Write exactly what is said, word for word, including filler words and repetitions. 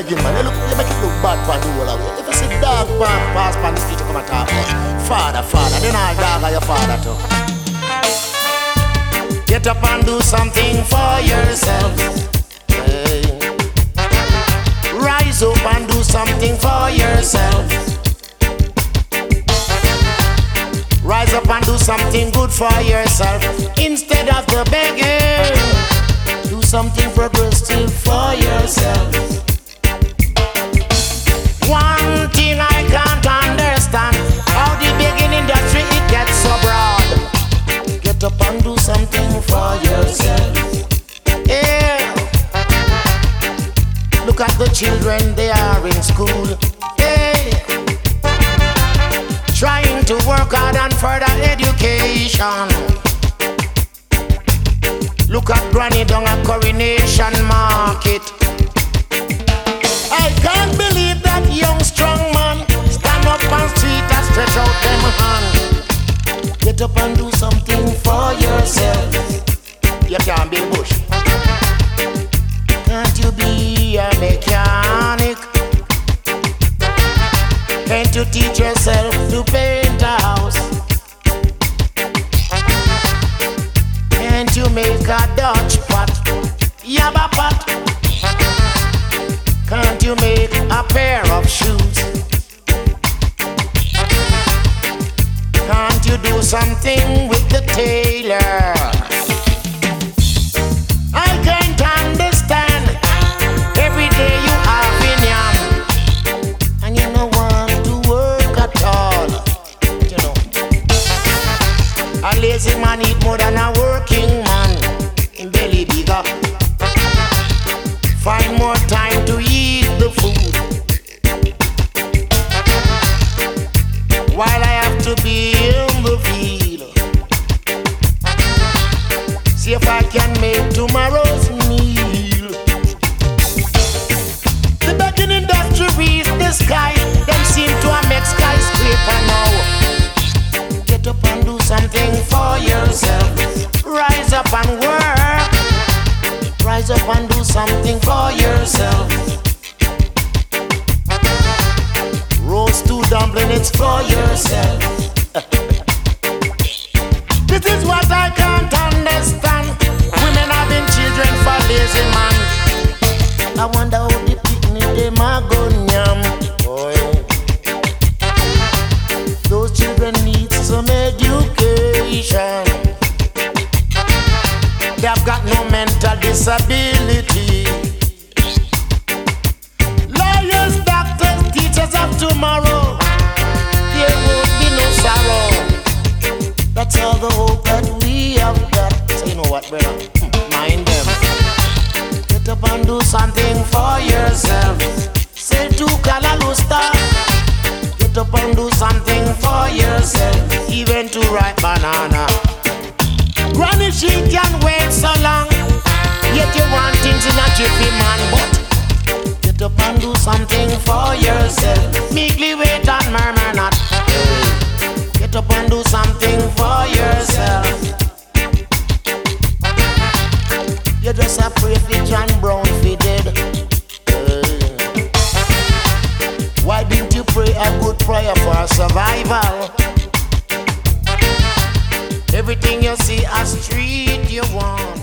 begging, man. You, look, you make it look bad for the whole of it. If you see dog pass, pass on the street, you come and talk about father, father. Then all dog are your father too. Get up and do something for yourself. Hey. Rise up and do something for yourself. Rise up and do something good for yourself. Instead of the begging, do something progressive for yourself. One thing I can't understand, how the begging industry it gets so broad. Get up and do something for yourself. Yeah. Look at the children, they are in school. Hey. Trying to work hard on further education. Look at Granny down at Coronation Market. I can't believe that young strong man stand up on street and stretch out them hand. Get up and do something for yourself. You can't be bush. Can't you be a mechanic? Can't you teach yourself to paint a house? Can't you make a Dutch pot? Yabba pot. Can't you make a pair of shoes? Can't you do something with the tailor? I can't understand. Every day you have in yam, and you don't want to work at all. You know, a lazy man eat more than a working man. In belly bigger. Find more time to eat the food, while I have to be in the field. See if I can make tomorrow's meal. The begging industry reach the sky. Them seem to a make skyscraper now. Get up and do something for yourself. Rise up and work. Rise up and do something for yourself. Roast two dumpling, it's for yourself. This is what I can't understand. Women having children for lazy man. I wonder how the picnic they ma go nyam. Boy, those children need some education. They've got no mental disability. Lawyers, doctors, teachers of tomorrow, there won't be no sorrow. That's all the hope that we have got. So you know what, brother? Mind them. Get up and do something for yourself. Say to Kalalusta. Get up and do something for yourself. Even to ripe banana. Granny, she can wait so long. Yet you want things in a jiffy, man. But get up and do something for yourself. Meekly wait and murmur not. Hey. Get up and do something for yourself. You just a pray for John Brown for dead. Hey. Why didn't you pray a good prayer for survival? Everything you see as street you want.